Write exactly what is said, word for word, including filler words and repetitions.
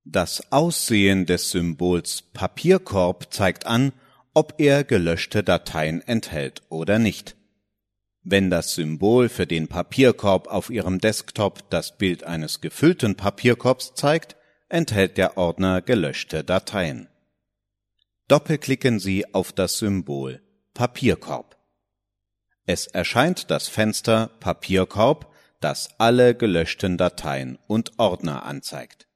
Das Aussehen des Symbols Papierkorb zeigt an, ob er gelöschte Dateien enthält oder nicht. Wenn das Symbol für den Papierkorb auf Ihrem Desktop das Bild eines gefüllten Papierkorbs zeigt, enthält der Ordner gelöschte Dateien. Doppelklicken Sie auf das Symbol Papierkorb. Es erscheint das Fenster Papierkorb, das alle gelöschten Dateien und Ordner anzeigt.